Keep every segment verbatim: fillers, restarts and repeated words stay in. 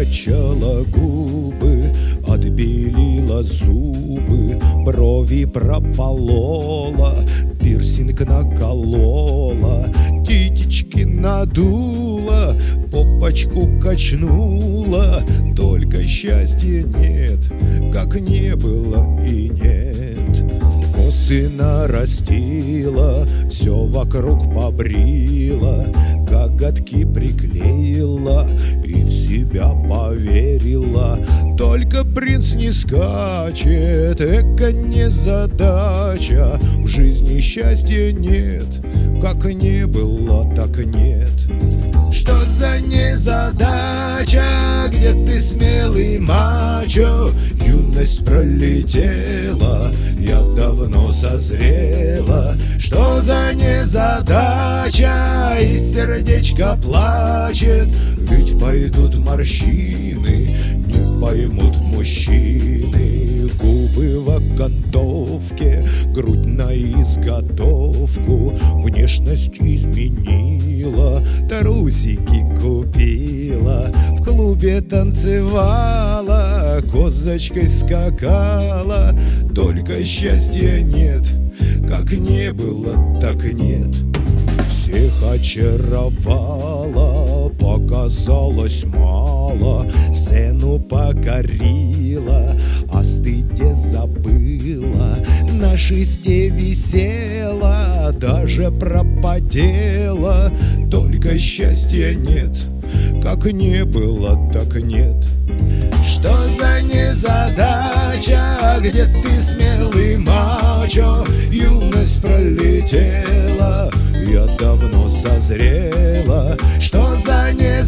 накачала губы, отбелила зубы, брови прополола, пирсинг наколола, титечки надула, попочку качнула. Только счастья нет, как не было и нет. Косы нарастила, все вокруг побрила, коготки приклеила и в себя поверила. Только принц не скачет, эка незадача. В жизни счастья нет, как не было, так нет. Что за незадача, где ты смелый мачо? Юность пролетела, я давно созрела. Что за незадача, и сердечко плачет? Ведь пойдут морщины, не поймут мужчины. Губы в окантовке, грудь на изготовку, внешность изменила, трусики купила, в клубе танцевала, козочкой скакала. Только счастья нет, как не было, так нет. Всех очаровала, показалось мало, сцену покорила, о стыде забыла, на шесте висела, даже пропотела. Только счастья нет, как не было, так нет. Что за незадача, где ты смелый мачо? Юность пролетела, я давно созрела. Что за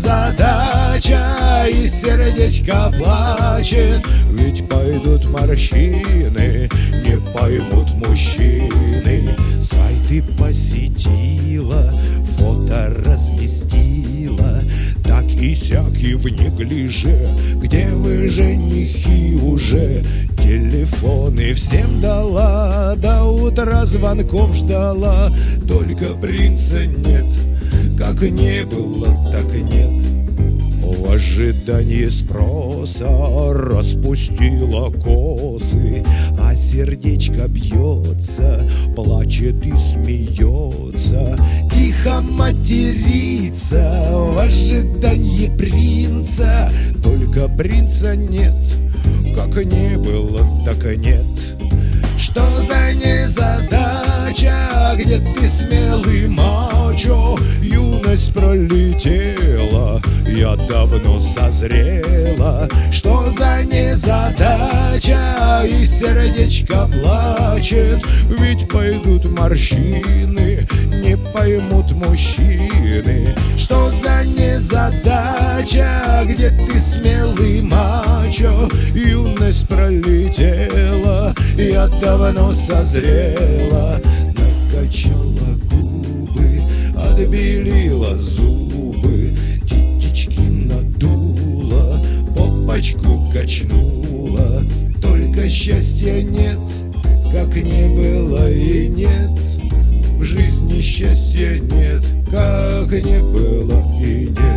незадача, и сердечко плачет? Ведь пойдут морщины, не поймут мужчины. Сайты посетила, фото разместила, так и сяк и в неглиже. Где вы, женихи, уже? Телефоны всем дала, до утра звонков ждала. Только принца нет, как не было, так нет. В ожидании спроса распустила косы, а сердечко бьется, плачет и смеется, тихо матерится в ожидании принца. Только принца нет, как не было, так и нет. Что за незадача, где ты смелый мачо? Юность пролетела, я давно созрела. Что за незадача, и сердечко плачет? Ведь пойдут морщины, не поймут мужчины. Что за незадача, где ты смелый мачо? Юность пролетела, я давно созрела. Накачала губы, отбелила зубы, титечки надула, попочку качнула. Только счастья нет, как не было и нет. В жизни счастья нет, как не было и нет.